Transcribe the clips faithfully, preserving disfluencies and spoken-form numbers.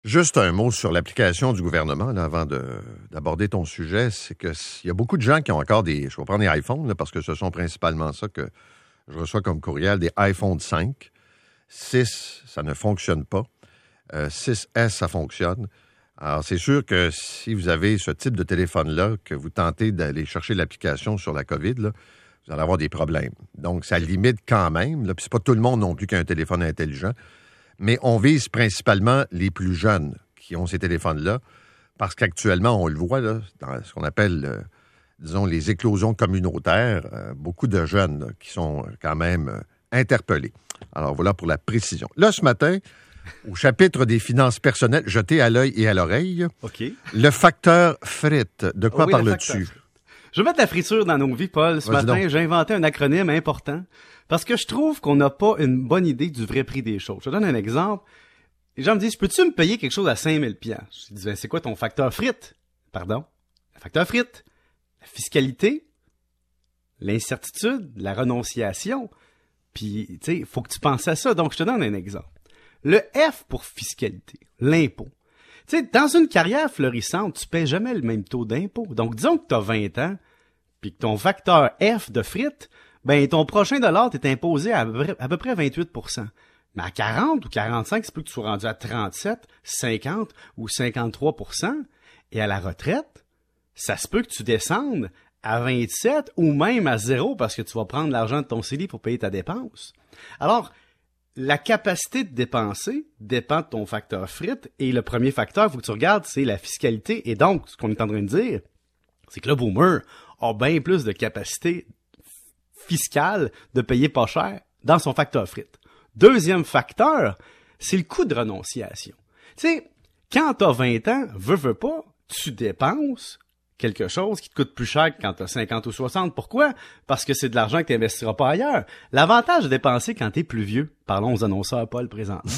Juste un mot sur l'application du gouvernement là, avant de, d'aborder ton sujet. C'est qu'il y a beaucoup de gens qui ont encore des... Je vais prendre des iPhones là, parce que ce sont principalement ça que je reçois comme courriel, des iPhone cinq. six, ça ne fonctionne pas. Euh, six S, ça fonctionne. Alors, c'est sûr que si vous avez ce type de téléphone-là, que vous tentez d'aller chercher l'application sur la COVID, là, vous allez avoir des problèmes. Donc, ça limite quand même. Là, puis c'est pas tout le monde non plus qui a un téléphone intelligent. Mais on vise principalement les plus jeunes qui ont ces téléphones-là, parce qu'actuellement, on le voit là, dans ce qu'on appelle, euh, disons, les éclosions communautaires, euh, beaucoup de jeunes là, qui sont quand même euh, interpellés. Alors voilà pour la précision. Là, ce matin, au chapitre des finances personnelles, jeté à l'œil et à l'oreille, okay. Le facteur frite. De quoi oui, parles-tu? Je veux mettre la friture dans nos vies, Paul. Ce Vas-y matin, donc. j'ai inventé un acronyme important parce que je trouve qu'on n'a pas une bonne idée du vrai prix des choses. Je te donne un exemple. Les gens me disent, peux-tu me payer quelque chose à cinq mille dollars? Je dis, ben, c'est quoi ton facteur frite? Pardon? Le facteur frite? La fiscalité? L'incertitude? La renonciation? Puis, tu sais, il faut que tu penses à ça. Donc, je te donne un exemple. Le F pour fiscalité, l'impôt. Tu sais, dans une carrière florissante, tu paies jamais le même taux d'impôt. Donc, disons que tu as vingt ans, puis que ton facteur F de frites, ben ton prochain dollar t'est imposé à, à peu près vingt-huit pour cent. Mais à quarante ou quarante-cinq, c'est plus que tu sois rendu à trente-sept, cinquante ou cinquante-trois pour cent. Et à la retraite, ça se peut que tu descendes à vingt-sept ou même à zéro parce que tu vas prendre l'argent de ton C E L I pour payer ta dépense. Alors, la capacité de dépenser dépend de ton facteur frites et le premier facteur, il faut que tu regardes, c'est la fiscalité. Et donc, ce qu'on est en train de dire, c'est que le boomer a bien plus de capacité fiscale de payer pas cher dans son facteur frites. Deuxième facteur, c'est le coût de renonciation. Tu sais, quand t'as vingt ans, veux, veux pas, tu dépenses quelque chose qui te coûte plus cher que quand t'as cinquante ou soixante. Pourquoi? Parce que c'est de l'argent que tu n'investiras pas ailleurs. L'avantage de dépenser quand t'es plus vieux, parlons aux annonceurs, Paul, présentement,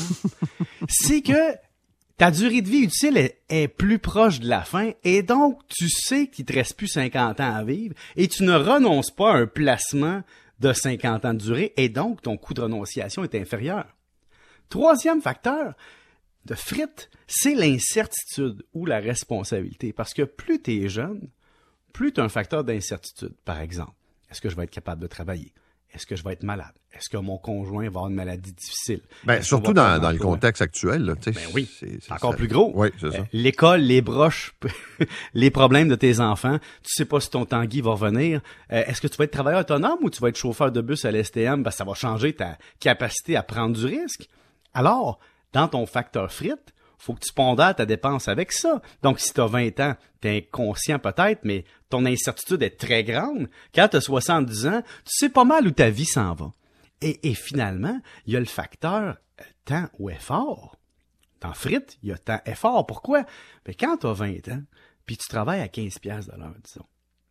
c'est que ta durée de vie utile est, est plus proche de la fin et donc tu sais qu'il te reste plus cinquante ans à vivre et tu ne renonces pas à un placement de cinquante ans de durée et donc ton coût de renonciation est inférieur. Troisième facteur de frites, c'est l'incertitude ou la responsabilité. Parce que plus tu es jeune, plus tu as un facteur d'incertitude. Par exemple, est-ce que je vais être capable de travailler? Est-ce que je vais être malade? Est-ce que mon conjoint va avoir une maladie difficile? Ben, surtout dans, dans le contexte actuel. Là, ben oui, c'est, c'est encore ça. plus gros. Oui, c'est ça. Euh, l'école, les broches, les problèmes de tes enfants. Tu sais pas si ton Tanguy va revenir. Euh, est-ce que tu vas être travailleur autonome ou tu vas être chauffeur de bus à l'S T M? Ben, ça va changer ta capacité à prendre du risque. Alors, dans ton facteur frites, faut que tu pondères ta dépense avec ça. Donc, si tu as vingt ans, tu es inconscient peut-être, mais ton incertitude est très grande. Quand tu as soixante-dix ans, tu sais pas mal où ta vie s'en va. Et, et finalement, il y a le facteur euh, temps ou effort. Dans frites, il y a temps effort. Pourquoi? Ben, quand tu as vingt ans, puis tu travailles à quinze piastres de l'heure, disons,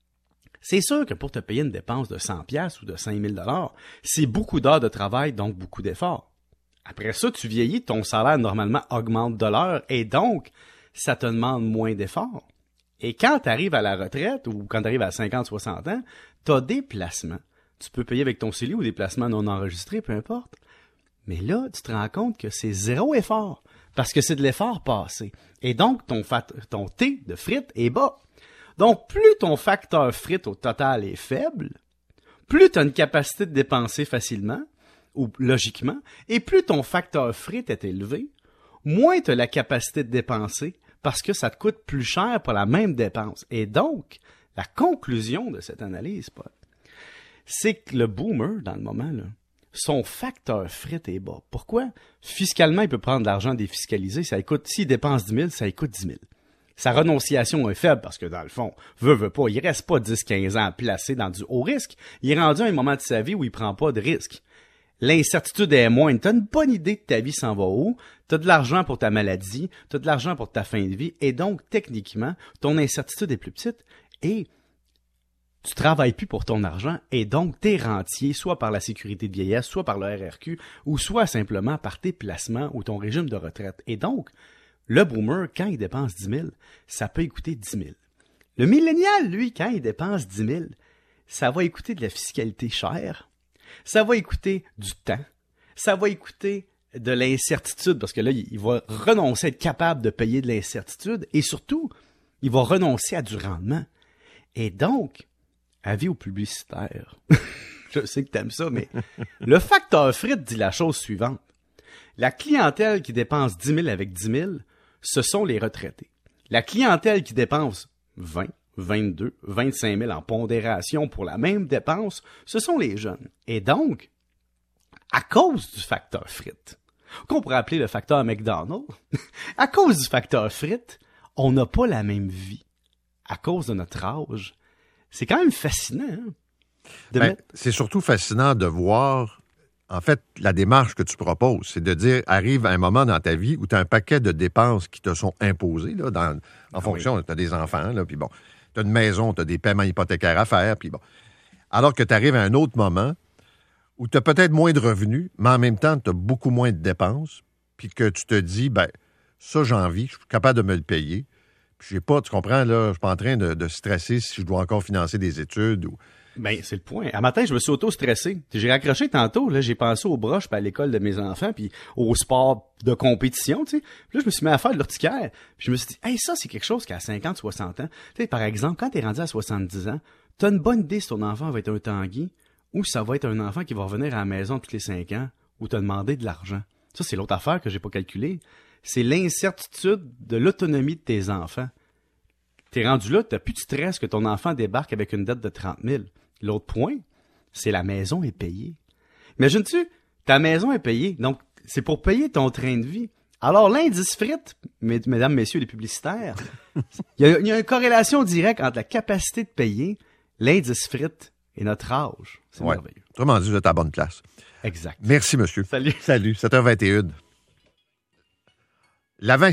c'est sûr que pour te payer une dépense de cent piastres ou de cinq mille dollars, c'est beaucoup d'heures de travail, donc beaucoup d'efforts. Après ça, tu vieillis, ton salaire normalement augmente de l'heure et donc, ça te demande moins d'efforts. Et quand tu arrives à la retraite ou quand tu arrives à cinquante soixante ans, tu as des placements. Tu peux payer avec ton C E L I ou des placements non enregistrés, peu importe. Mais là, tu te rends compte que c'est zéro effort parce que c'est de l'effort passé. Et donc, ton, fat- ton T de frites est bas. Donc, plus ton facteur frites au total est faible, plus tu as une capacité de dépenser facilement, ou logiquement, et plus ton facteur frites est élevé, moins tu as la capacité de dépenser parce que ça te coûte plus cher pour la même dépense. Et donc, la conclusion de cette analyse, Paul, c'est que le boomer, dans le moment, là, son facteur frites est bas. Pourquoi? Fiscalement, il peut prendre de l'argent défiscalisé, ça coûte, s'il dépense dix mille, ça lui coûte dix mille. Sa renonciation est faible parce que, dans le fond, veut, veut pas, il reste pas dix quinze ans placé dans du haut risque. Il est rendu à un moment de sa vie où il prend pas de risque. L'incertitude est moindre. Tu as une bonne idée de ta vie s'en va où, tu as de l'argent pour ta maladie, tu as de l'argent pour ta fin de vie, et donc, techniquement, ton incertitude est plus petite, et tu travailles plus pour ton argent, et donc, tu es rentier, soit par la sécurité de vieillesse, soit par le R R Q, ou soit simplement par tes placements ou ton régime de retraite. Et donc, le boomer, quand il dépense dix mille, ça peut lui coûter dix mille. Le millénial, lui, quand il dépense dix mille, ça va lui coûter de la fiscalité chère, ça va lui coûter du temps, ça va lui coûter de l'incertitude, parce que là, il va renoncer à être capable de payer de l'incertitude et surtout, il va renoncer à du rendement. Et donc, avis aux publicitaires, je sais que t'aimes ça, mais le facteur frites dit la chose suivante. La clientèle qui dépense dix mille avec dix mille, ce sont les retraités. La clientèle qui dépense vingt, vingt-deux, vingt-cinq mille en pondération pour la même dépense, ce sont les jeunes. Et donc, à cause du facteur frites, qu'on pourrait appeler le facteur McDonald's, à cause du facteur frites, on n'a pas la même vie. À cause de notre âge. C'est quand même fascinant. Hein, de ben, mettre... C'est surtout fascinant de voir, en fait, la démarche que tu proposes. C'est de dire, arrive un moment dans ta vie où tu as un paquet de dépenses qui te sont imposées, là, dans, en ah, fonction, oui. Tu as des enfants, là, puis bon, tu as une maison, tu as des paiements hypothécaires à faire, puis bon. Alors que tu arrives à un autre moment où tu as peut-être moins de revenus, mais en même temps, tu as beaucoup moins de dépenses, puis que tu te dis, ben ça, j'ai envie, je suis capable de me le payer. Je sais pas, tu comprends, là, je suis pas en train de, de stresser si je dois encore financer des études ou... Ben, c'est le point. À matin, je me suis auto-stressé. J'ai raccroché tantôt, là, j'ai pensé aux broches, puis à l'école de mes enfants, puis au sport de compétition, tu sais. Puis là, je me suis mis à faire de l'urticaire. Puis je me suis dit, hey, ça, c'est quelque chose qui a cinquante, soixante ans. Tu sais, par exemple, quand t'es rendu à soixante-dix ans, t'as une bonne idée si ton enfant va être un Tanguy, ou ça va être un enfant qui va revenir à la maison tous les cinq ans, ou t'as demandé de l'argent. Ça, c'est l'autre affaire que j'ai pas calculée. C'est l'incertitude de l'autonomie de tes enfants. T'es rendu là, t'as plus de stress que ton enfant débarque avec une dette de trente mille. L'autre point, c'est la maison est payée. Imagines-tu, ta maison est payée, donc c'est pour payer ton train de vie. Alors l'indice frites, mesdames, messieurs les publicitaires, il y, y a une corrélation directe entre la capacité de payer, l'indice frites et notre âge. C'est ouais. merveilleux. Autrement dit, vous êtes à la bonne place. Exact. Merci, monsieur. Salut. Salut, sept heures vingt et une. L'avant